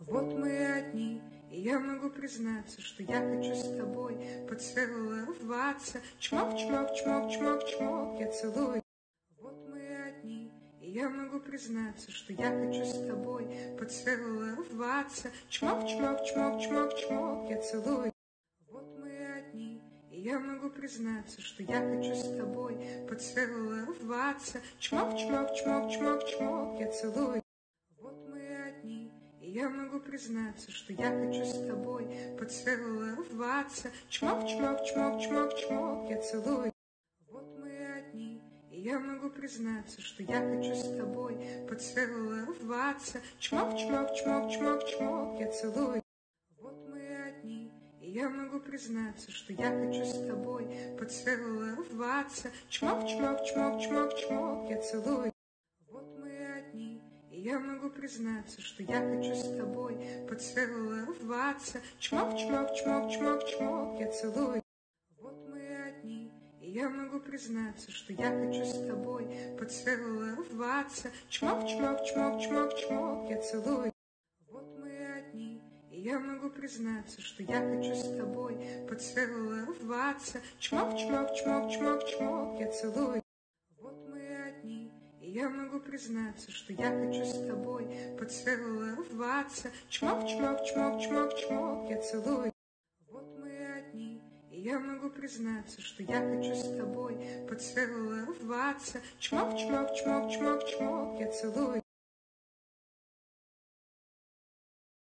Вот мы одни, и я могу признаться, что я хочу с тобой поцеловаться. Чмок, чмок, чмок, чмок, чмок, я целую. Вот мы одни, и я могу признаться, что я хочу с тобой поцеловаться. Чмок, чмок, чмок, чмок, чмок, я целую. Вот мы одни, и я могу признаться, что я хочу с тобой поцеловаться. Чмок, чмок, чмок, чмок, чмок, я целую. Вот мы одни, и я могу признаться, что я хочу с тобой поцеловаться. Чмок, чмок, чмок, чмок, чмок, я целую. Вот мы одни, и я могу признаться, что я хочу с тобой поцеловаться. Чмок, чмок, чмок, чмок, чмок, я целую. Вот мы одни, и я могу признаться, что я хочу с тобой поцеловаться. Чмок, чмок, чмок, чмок, чмок, я целую. Вот мы одни, и я могу признаться, что я хочу с тобой поцеловаться. Чмок, чмок, чмок, чмок, чмок, я целую. Вот мы одни, и я могу признаться, что я хочу с тобой поцеловаться. Чмок, чмок, чмок, чмок, чмок, я целую. Вот мы одни, и я могу признаться, что я хочу с тобой поцеловаться. Чмок, чмок, чмок, чмок, чмок, я целую. Вот мы одни, и я могу признаться, что я хочу с тобой поцеловаться. Чмок, чмок, чмок, чмок, чмок, я целую. Вот мы одни, и я могу признаться, что я хочу с тобой поцеловаться. Чмок, чмок, чмок, чмок, чмок, я целую.